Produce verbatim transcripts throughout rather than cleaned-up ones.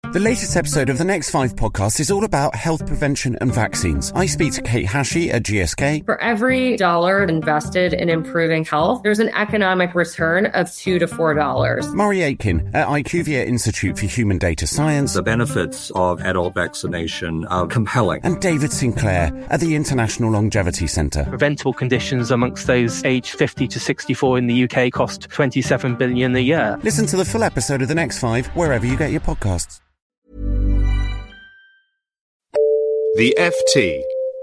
The latest episode of the Next Five podcast is all about health prevention and vaccines. I speak to Kate Hashey at G S K. For every dollar invested in improving health, there's an economic return of two to four dollars. Murray Aitken at IQVIA Institute for Human Data Science. The benefits of adult vaccination are compelling. And David Sinclair at the International Longevity Centre. Preventable conditions amongst those aged fifty to sixty-four in the U K cost twenty-seven billion dollars a year. Listen to the full episode of The Next Five wherever you get your podcasts. The F T.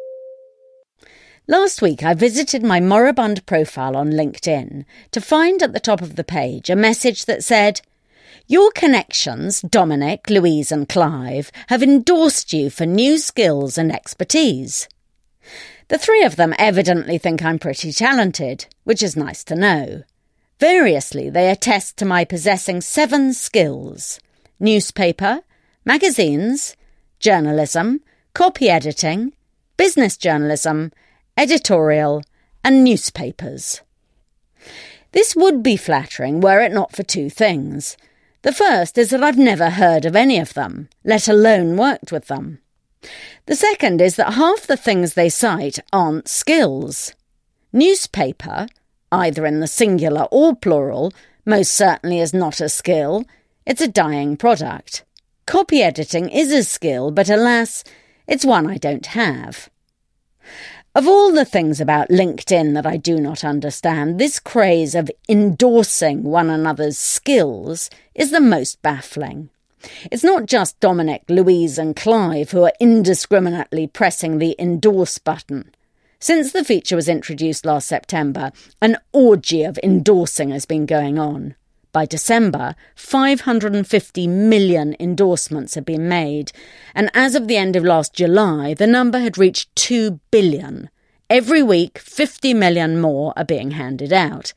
Last week I visited my moribund profile on LinkedIn to find at the top of the page a message that said, "Your connections, Dominic, Louise and Clive, have endorsed you for new skills and expertise." The three of them evidently think I'm pretty talented, which is nice to know. Variously, they attest to my possessing seven skills: newspaper, magazines, journalism, copy editing, business journalism, editorial, and newspapers. This would be flattering were it not for two things. The first is that I've never heard of any of them, let alone worked with them. The second is that half the things they cite aren't skills. Newspaper, either in the singular or plural, most certainly is not a skill. It's a dying product. Copy editing is a skill, but alas, it's one I don't have. Of all the things about LinkedIn that I do not understand, this craze of endorsing one another's skills is the most baffling. It's not just Dominic, Louise and Clive who are indiscriminately pressing the endorse button. Since the feature was introduced last September, an orgy of endorsing has been going on. By December, five hundred fifty million endorsements had been made, and as of the end of last July, the number had reached two billion. Every week, fifty million more are being handed out.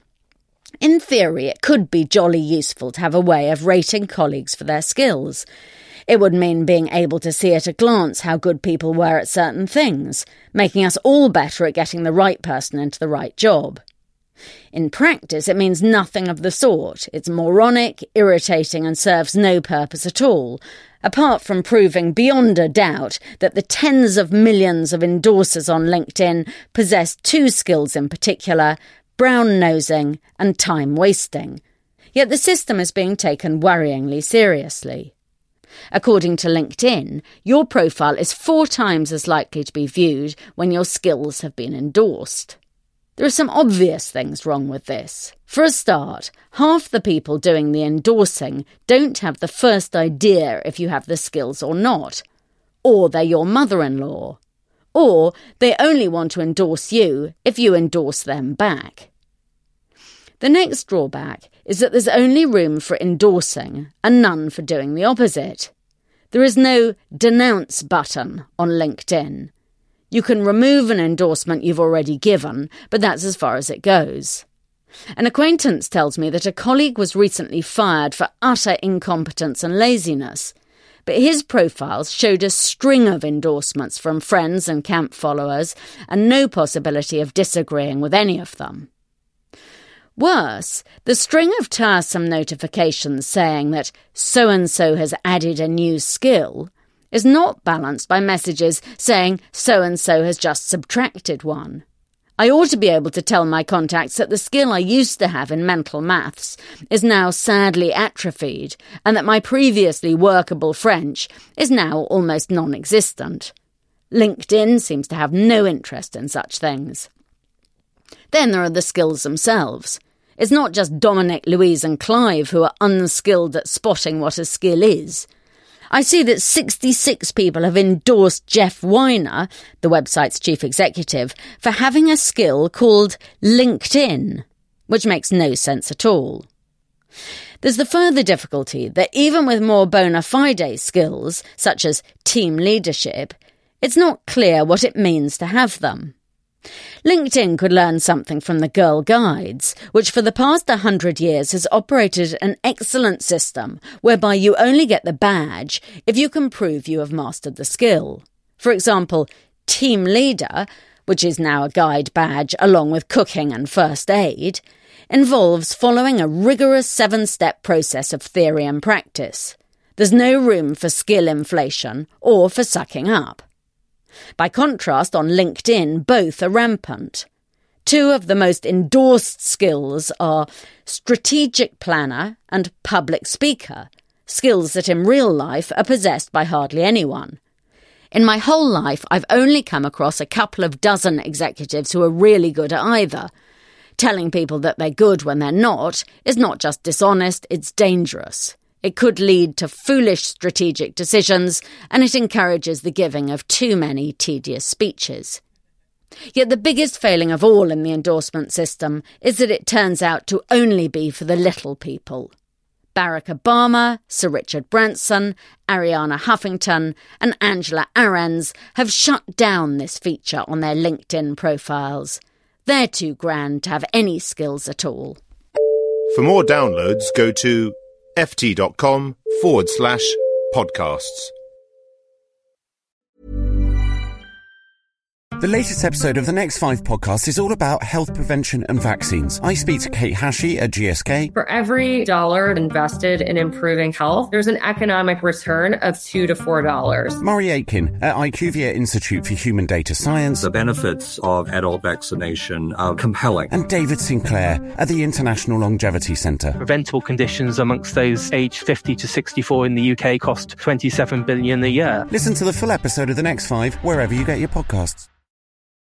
In theory, it could be jolly useful to have a way of rating colleagues for their skills. It would mean being able to see at a glance how good people were at certain things, making us all better at getting the right person into the right job. In practice, it means nothing of the sort. It's moronic, irritating and serves no purpose at all, apart from proving beyond a doubt that the tens of millions of endorsers on LinkedIn possess two skills in particular: brown-nosing and time-wasting. Yet the system is being taken worryingly seriously. According to LinkedIn, your profile is four times as likely to be viewed when your skills have been endorsed. There are some obvious things wrong with this. For a start, half the people doing the endorsing don't have the first idea if you have the skills or not. Or they're your mother-in-law. Or they only want to endorse you if you endorse them back. The next drawback is that there's only room for endorsing and none for doing the opposite. There is no denounce button on LinkedIn. You can remove an endorsement you've already given, but that's as far as it goes. An acquaintance tells me that a colleague was recently fired for utter incompetence and laziness, but his profiles showed a string of endorsements from friends and camp followers and no possibility of disagreeing with any of them. Worse, the string of tiresome notifications saying that so-and-so has added a new skill is not balanced by messages saying so-and-so has just subtracted one. I ought to be able to tell my contacts that the skill I used to have in mental maths is now sadly atrophied, and that my previously workable French is now almost non-existent. LinkedIn seems to have no interest in such things. Then there are the skills themselves. It's not just Dominic, Louise and Clive who are unskilled at spotting what a skill is. I see that sixty-six people have endorsed Jeff Weiner, the website's chief executive, for having a skill called LinkedIn, which makes no sense at all. There's the further difficulty that even with more bona fide skills, such as team leadership, it's not clear what it means to have them. LinkedIn could learn something from the Girl Guides, which for the past one hundred years has operated an excellent system whereby you only get the badge if you can prove you have mastered the skill. For example, Team Leader, which is now a guide badge along with cooking and first aid, involves following a rigorous seven-step process of theory and practice. There's no room for skill inflation or for sucking up. By contrast, on LinkedIn, both are rampant. Two of the most endorsed skills are strategic planner and public speaker, skills that in real life are possessed by hardly anyone. In my whole life, I've only come across a couple of dozen executives who are really good at either. Telling people that they're good when they're not is not just dishonest, it's dangerous. It could lead to foolish strategic decisions, and it encourages the giving of too many tedious speeches. Yet the biggest failing of all in the endorsement system is that it turns out to only be for the little people. Barack Obama, Sir Richard Branson, Ariana Huffington and Angela Arends have shut down this feature on their LinkedIn profiles. They're too grand to have any skills at all. For more downloads, go to ft.com forward slash podcasts. The latest episode of the Next Five podcast is all about health prevention and vaccines. I speak to Kate Hashey at G S K. For every dollar invested in improving health, there's an economic return of two to four dollars. Murray Aitken at IQVIA Institute for Human Data Science. The benefits of adult vaccination are compelling. And David Sinclair at the International Longevity Centre. Preventable conditions amongst those aged fifty to sixty-four in the U K cost twenty-seven billion pounds a year. Listen to the full episode of the Next Five wherever you get your podcasts.